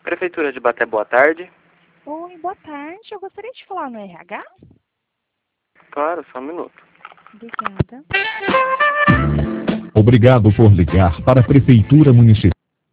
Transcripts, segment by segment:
Prefeitura de Baté, boa tarde. Oi, boa tarde. Eu gostaria de falar no RH. Claro, só um minuto. Obrigada. Obrigado por ligar para a Prefeitura Municipal.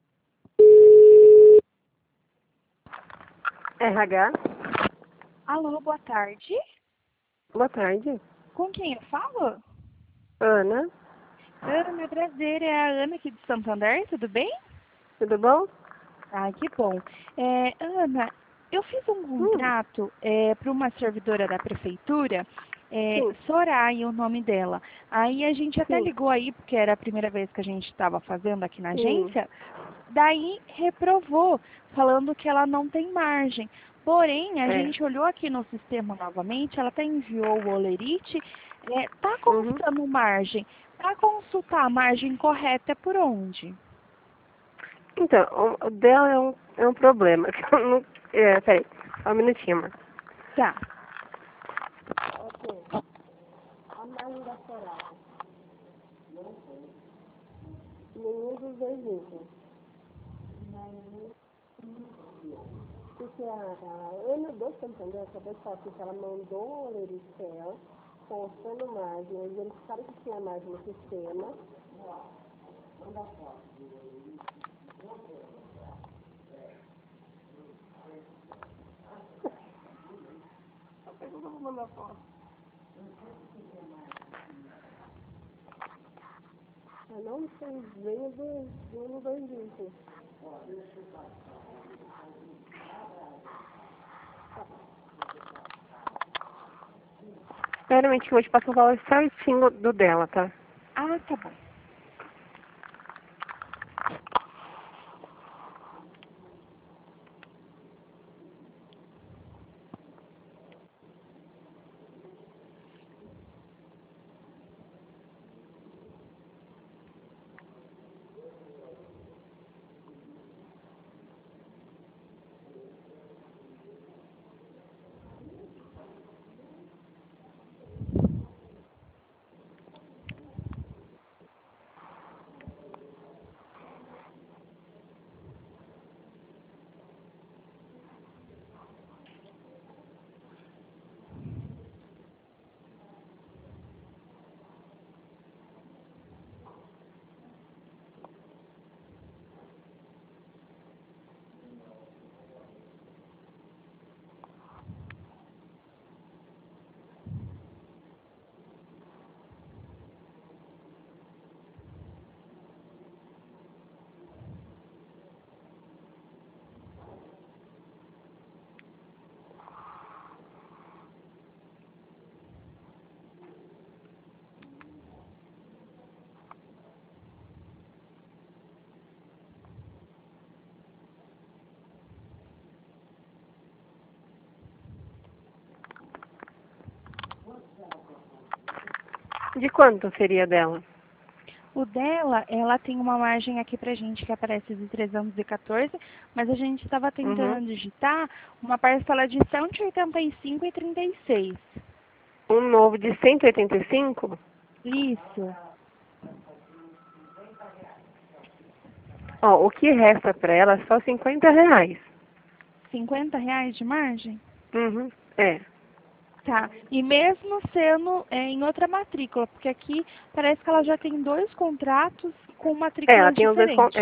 RH, Alô, boa tarde. boa tarde. Com quem eu falo? Ana, Ana, prazer. É a Ana aqui de Santander, tudo bem? tudo bom? Ah, que bom. Ana, eu fiz um contrato para uma servidora da prefeitura, Sim, Soraya, o nome dela. Aí a gente até sim, ligou aí, porque era a primeira vez que a gente estava fazendo aqui na sim. agência. Daí reprovou, falando que ela não tem margem. Porém, a É. gente olhou aqui no sistema novamente, ela até enviou o Olerite, tá Uhum. constando margem. Para consultar a margem correta é por onde? Então, o dela é um problema. Que eu não, peraí, só um minutinho, mano. Tá. A margem da Soraya. Nenhum dos dois itens. Porque a Ana do Santander, acabou de falar que ela mandou um olerite pra ela, constando margem, eles verificaram que tinha margem no sistema. Eu vou mandar foto. Eu não sei nem dos dois itens. Espera que eu vou te passar o valor certinho do dela, tá? Ah, tá bom. De quanto seria dela? O dela, ela tem uma margem aqui pra gente que aparece de 314, mas a gente estava Uhum. tentando digitar uma parcela de 185,36. Um novo de 185? Isso. Ó, o que resta pra ela é só R$ 50. R$ 50 de margem? Uhum. É. Tá. E mesmo sendo em outra matrícula, porque aqui parece que ela já tem 2 contratos com Ela matrículas tem os dois. diferentes.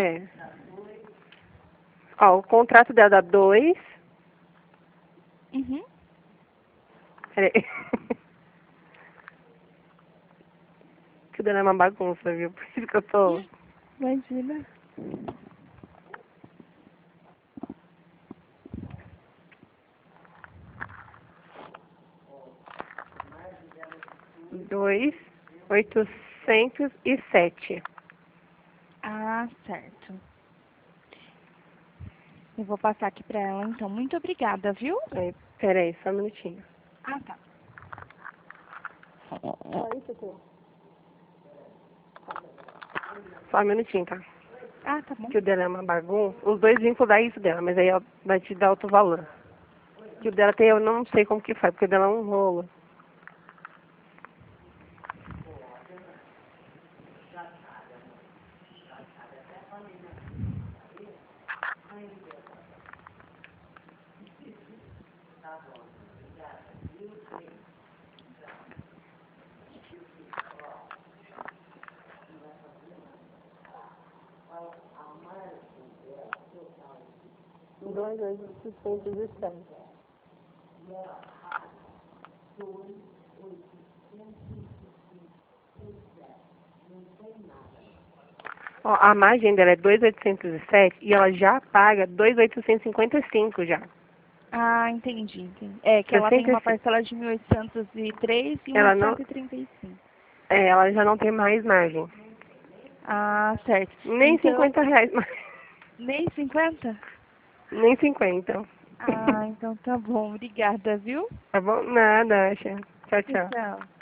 Ó, o contrato dela dá 2. Uhum. Peraí. Que dando é uma bagunça, viu? Por isso que eu tô. Imagina. Dois, 807. Ah, certo. Eu vou passar aqui pra ela, então. Muito obrigada, viu? Peraí, só um minutinho. Ah, tá. Só isso aqui. Só um minutinho, tá? Ah, tá bom. Que o dela é uma bagunça. Os dois vínculos dá isso dela, mas aí ela vai te dar outro valor. Que o dela tem, eu não sei como que faz, porque o dela é um rolo. Dois, 807. Ó, a margem dela é 2.807 e ela já paga 2.855 já. Ah, entendi. É que ela tem uma parcela de 1.803 e Ela uma de não- 135. Ela já não tem mais margem. Ah, certo. Nem Então, R$50 mais. nem 50? Nem 50. Ah, então tá bom. Obrigada, viu? Tá bom? Nada, acha. Tchau, tchau. Tchau.